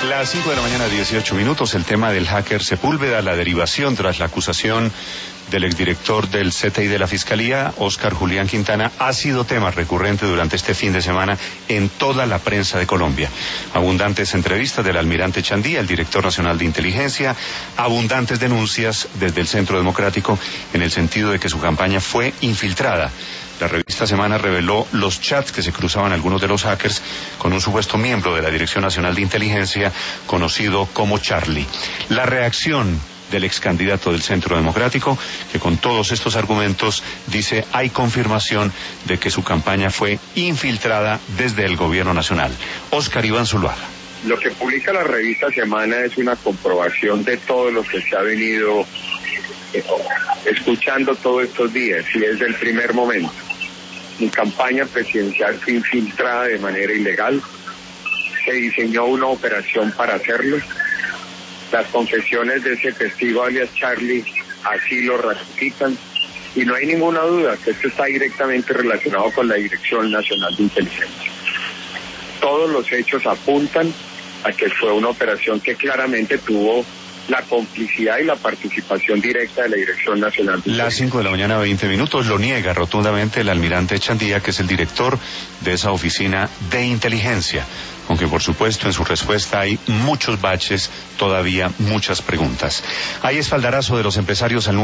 Las 5 de la mañana, 18 minutos, el tema del hacker Sepúlveda, la derivación tras la acusación del exdirector del CTI de la Fiscalía, Óscar Julián Quintana, ha sido tema recurrente durante este fin de semana en toda la prensa de Colombia. Abundantes entrevistas del almirante Chandía, el director nacional de inteligencia, abundantes denuncias desde el Centro Democrático en el sentido de que su campaña fue infiltrada. La revista Semana reveló los chats que se cruzaban algunos de los hackers con un supuesto miembro de la Dirección Nacional de Inteligencia, conocido como Charlie. La reacción del ex candidato del Centro Democrático, que con todos estos argumentos dice hay confirmación de que su campaña fue infiltrada desde el gobierno nacional. Óscar Iván Zuluaga. Lo que publica la revista Semana es una comprobación de todo lo que se ha venido escuchando todos estos días, y desde el primer momento. Mi campaña presidencial fue infiltrada de manera ilegal, se diseñó una operación para hacerlo. Las confesiones de ese testigo alias Charlie así lo ratifican, y no hay ninguna duda que esto está directamente relacionado con la Dirección Nacional de Inteligencia. Todos los hechos apuntan a que fue una operación que claramente tuvo la complicidad y la participación directa de la Dirección Nacional de Inteligencia. Las 5 de la mañana, 20 minutos, lo niega rotundamente el almirante Chandía, que es el director de esa oficina de inteligencia, aunque por supuesto en su respuesta hay muchos baches, todavía muchas preguntas. Hay espaldarazo de los empresarios al